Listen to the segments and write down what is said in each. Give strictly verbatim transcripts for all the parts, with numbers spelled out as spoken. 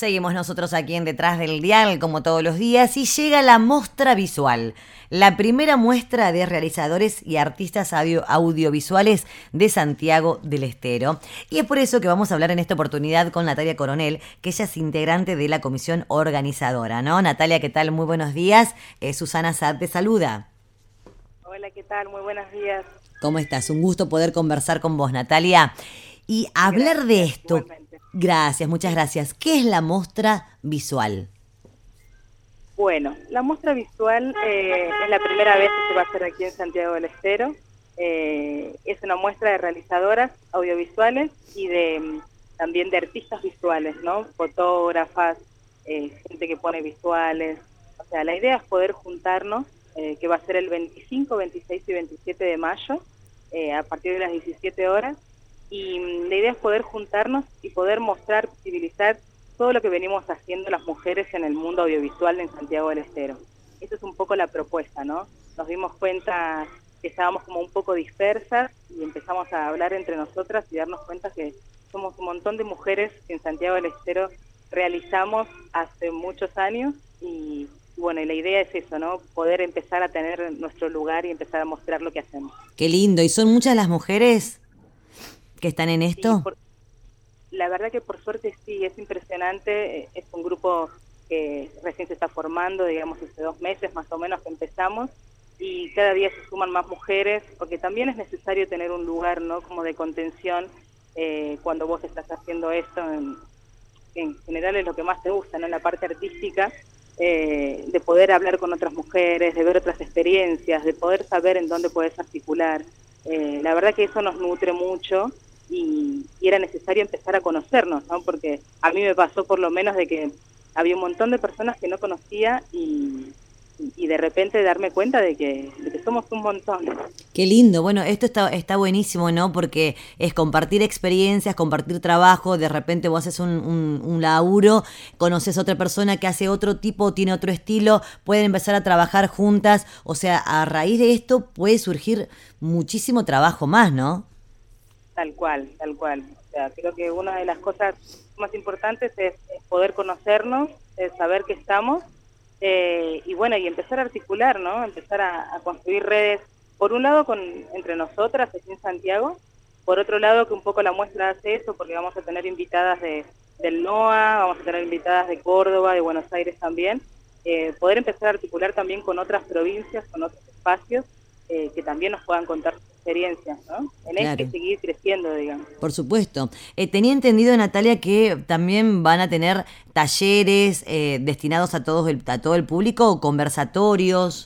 Seguimos nosotros aquí en Detrás del Dial, como todos los días, y llega la Mostra Visual, la primera muestra de realizadores y artistas audio- audiovisuales de Santiago del Estero. Y es por eso que vamos a hablar en esta oportunidad con Natalia Coronel, que ella es integrante de la comisión organizadora, ¿no? Natalia, ¿qué tal? Muy buenos días. Eh, Susana Saad te saluda. Hola, ¿qué tal? Muy buenos días. ¿Cómo estás? Un gusto poder conversar con vos, Natalia. Y hablar de Gracias, esto. igualmente. Gracias, muchas gracias. ¿Qué es la Mostra Visual? Bueno, la muestra visual eh, es la primera vez que se va a hacer aquí en Santiago del Estero. Eh, es una muestra de realizadoras audiovisuales y de mm, también de artistas visuales, ¿no? Fotógrafas, eh, gente que pone visuales. O sea, la idea es poder juntarnos, eh, que va a ser el veinticinco, veintiséis y veintisiete de mayo, eh, a partir de las diecisiete horas. Y mm, la idea es poder juntarnos y poder mostrar, visibilizar todo lo que venimos haciendo las mujeres en el mundo audiovisual en Santiago del Estero. Esa es un poco la propuesta, ¿no? Nos dimos cuenta que estábamos como un poco dispersas y empezamos a hablar entre nosotras y darnos cuenta que somos un montón de mujeres que en Santiago del Estero realizamos hace muchos años y bueno, y la idea es eso, ¿no? Poder empezar a tener nuestro lugar y empezar a mostrar lo que hacemos. Qué lindo. ¿Y son muchas las mujeres que están en Sí, esto? por, la verdad que por suerte sí, es impresionante, eh, es un grupo que recién se está formando, digamos, hace dos meses más o menos que empezamos, y cada día se suman más mujeres, porque también es necesario tener un lugar, ¿no?, como de contención eh, cuando vos estás haciendo esto, en, en general es lo que más te gusta, ¿no?, en la parte artística, eh, de poder hablar con otras mujeres, de ver otras experiencias, de poder saber en dónde podés articular. Eh, la verdad que eso nos nutre mucho. Y, y era necesario empezar a conocernos, ¿no? Porque a mí me pasó por lo menos de que había un montón de personas que no conocía y, y de repente darme cuenta de que, de que somos un montón. Qué lindo. Bueno, esto está, está buenísimo, ¿no? Porque es compartir experiencias, compartir trabajo. De repente vos haces un, un, un laburo, conoces a otra persona que hace otro tipo, tiene otro estilo, pueden empezar a trabajar juntas. O sea, a raíz de esto puede surgir muchísimo trabajo más, ¿no? Tal cual, tal cual. O sea, creo que una de las cosas más importantes es, es poder conocernos, es saber que estamos, eh, y bueno, y empezar a articular, ¿no? Empezar a, a construir redes, por un lado con entre nosotras aquí en Santiago, por otro lado que un poco la muestra hace eso, porque vamos a tener invitadas de, del NOA, vamos a tener invitadas de Córdoba, de Buenos Aires también, eh, poder empezar a articular también con otras provincias, con otros espacios, eh, que también nos puedan contar sus experiencias, ¿no? En esto hay que Claro. seguir creciendo, digamos. Por supuesto. Eh, tenía entendido, Natalia, que también van a tener talleres eh, destinados a, todos el, a todo el público o conversatorios.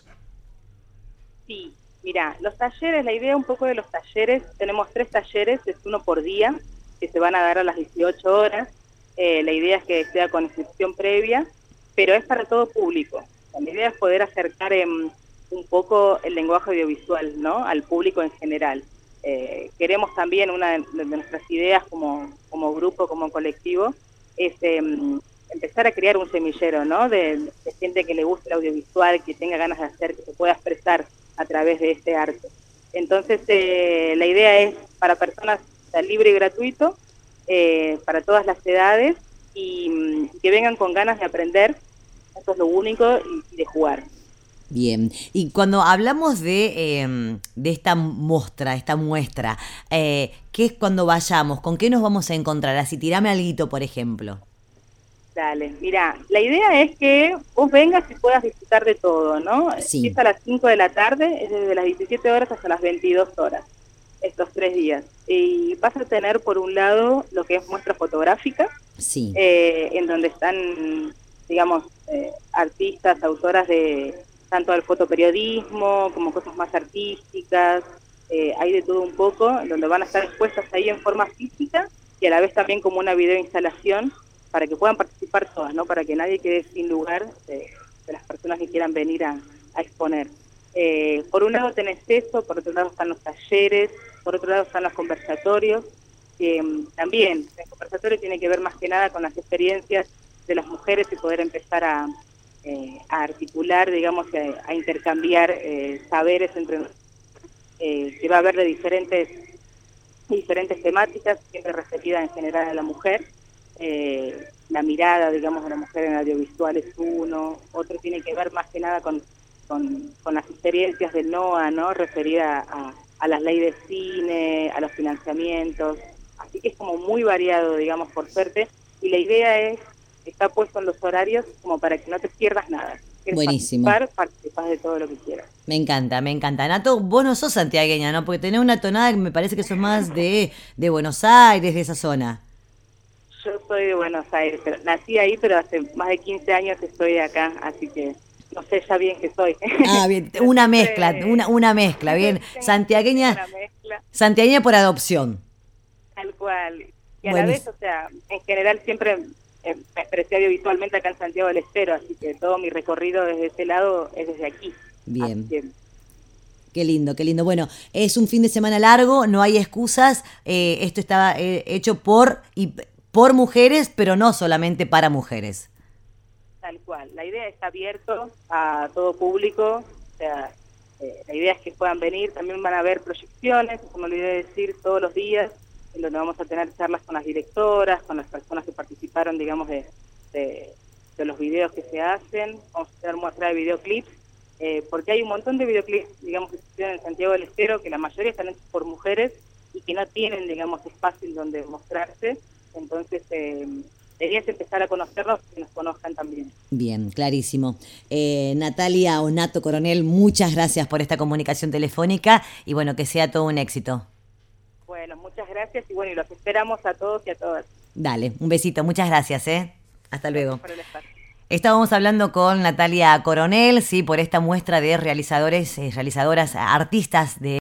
Sí, mira, los talleres, la idea un poco de los talleres, tenemos tres talleres, es uno por día, que se van a dar a las dieciocho horas. Eh, la idea es que sea con inscripción previa, pero es para todo público. La idea es poder acercar eh, un poco el lenguaje audiovisual, ¿no?, al público en general. Eh, queremos también, una de, de nuestras ideas como, como grupo, como colectivo, es eh, empezar a crear un semillero, ¿no?, de, de gente que le guste el audiovisual, que tenga ganas de hacer, que se pueda expresar a través de este arte. Entonces, eh, la idea es para personas, o sea, libre y gratuito, eh, para todas las edades, y mm, que vengan con ganas de aprender, eso es lo único, y, y de jugar. Bien. Y cuando hablamos de, eh, de esta muestra, esta muestra, eh, ¿qué es cuando vayamos? ¿Con qué nos vamos a encontrar? Así, tirame alguito, por ejemplo. Dale, mira, la idea es que vos vengas y puedas disfrutar de todo, ¿no? Sí, Empieza a las cinco de la tarde, es desde las diecisiete horas hasta las veintidós horas, estos tres días. Y vas a tener por un lado lo que es muestra fotográfica, sí. eh, en donde están, digamos, eh, artistas, autoras de tanto del fotoperiodismo como cosas más artísticas, eh, hay de todo un poco, donde van a estar expuestas ahí en forma física y a la vez también como una videoinstalación para que puedan participar todas, ¿no? Para que nadie quede sin lugar de, de las personas que quieran venir a, a exponer. Eh, por un lado tenés eso, por otro lado están los talleres, por otro lado están los conversatorios, que um, también el conversatorio tiene que ver más que nada con las experiencias de las mujeres y poder empezar a, eh, a articular, digamos, a, a intercambiar eh, saberes entre nosotros, eh, que va a haber de diferentes, diferentes temáticas, siempre referidas en general a la mujer, eh, la mirada, digamos, de la mujer en el audiovisual es uno, otro tiene que ver más que nada con, con, con las experiencias del NOA, ¿no? Referida a, a las leyes de cine, a los financiamientos, así que es como muy variado, digamos, por suerte, y la idea es, está puesto en los horarios como para que no te pierdas nada. Buenísimo. Participar, participar de todo lo que quieras. Me encanta, me encanta. Nato, vos no sos santiagueña, ¿no? Porque tenés una tonada que me parece que sos más de, de Buenos Aires, de esa zona. Yo soy de Buenos Aires, pero nací ahí, pero hace más de quince años estoy acá, así que no sé ya bien qué soy. Ah, bien, una mezcla, una, una mezcla, bien. Santiagueña, una mezcla. santiagueña por adopción. Tal cual. Y a Buenísimo. la vez, o sea, en general siempre eh, me expresé audiovisualmente acá en Santiago del Estero, así que todo mi recorrido desde ese lado es desde aquí. Bien. Así que, qué lindo, qué lindo. Bueno, es un fin de semana largo, no hay excusas. Eh, esto estaba eh, hecho por y por mujeres, pero no solamente para mujeres. tal cual. La idea está abierto a todo público, o sea, eh, la idea es que puedan venir, también van a haber proyecciones, como olvidé decir, todos los días, en donde vamos a tener charlas con las directoras, con las personas que participaron, digamos, de, de, de los videos que se hacen, vamos a tener muestra de videoclips, eh, porque hay un montón de videoclips, digamos, que se hicieron en Santiago del Estero, que la mayoría están hechos por mujeres y que no tienen, digamos, espacio en donde mostrarse, entonces eh, la idea es empezar a conocerlos y que nos conozcan también. Bien, clarísimo. Eh, Natalia o Nato Coronel, muchas gracias por esta comunicación telefónica y bueno, que sea todo un éxito. Bueno, muchas gracias y bueno, y los esperamos a todos y a todas. Dale, un besito, muchas gracias, ¿eh? Hasta luego. Gracias por el espacio. Estábamos hablando con Natalia Coronel, sí, por esta muestra de realizadores, eh, realizadoras, artistas de